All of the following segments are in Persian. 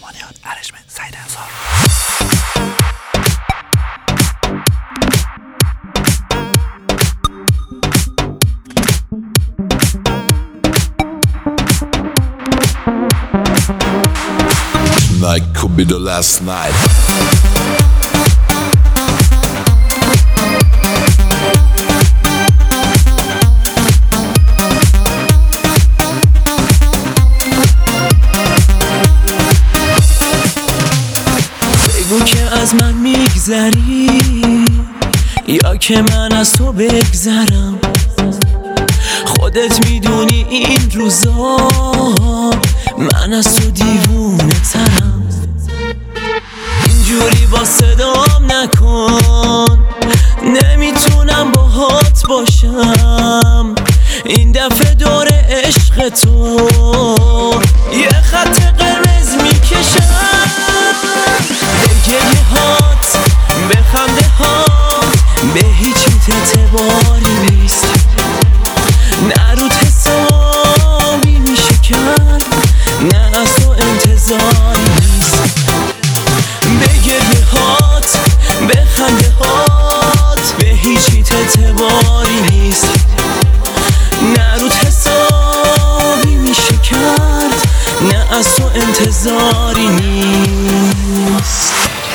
قربانیان، ارجمند، سعید انصار. Night could be the last night. بگو که از من میگذری یا که من از تو بگذرم. خودت میدونی این روزا من از تو دیوونه ترم. اینجوری با صدام نکن، نمیتونم باهات باشم. این دفعه دور عشق تو یه خط قرمز میکشم. به گریه هات، به خنده هات، به هیچیت اعتباری نیست. نه رود حسابی میشه کرد، نه از تو انتظاری نیست. به گریه هات، به خنده هات، به هیچیت اعتباری نیست. نه رود حسابی میشه کرد، نه از تو انتظاری نیست.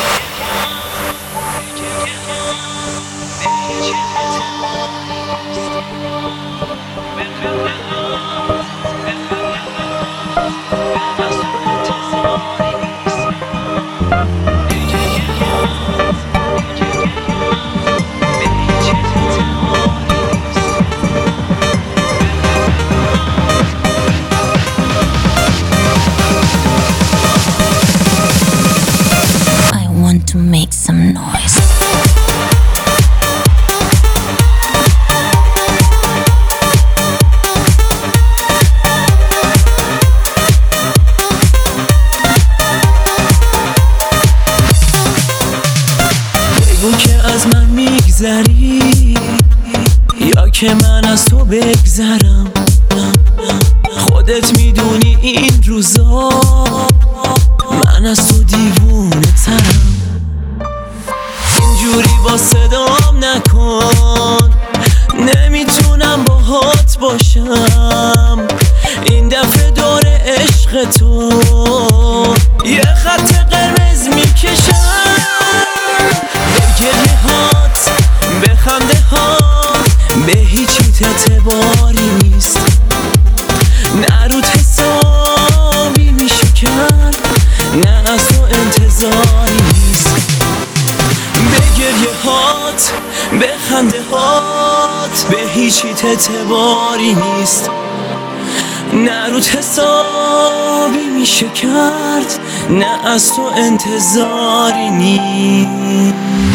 To make some noise. بگو که از من میگذری یا که من از تو بگذرم. خودت میدونی این روزا من از تو دیوونه ترم. اینجوری با صدام نکن، نمیتونم باهات باشم. این دفعه دور عشق تو یه خط قرمز میکشم. به گریه هات، به خنده هات، به هیچیت اعتباری نیست. نه رود حسابی میشه کرد، نه از تو انتظاری نیست. به گریه هات، به خنده هات، به هیچیت اعتباری نیست. نه رود حسابی میشه کرد، نه از تو انتظاری نیست.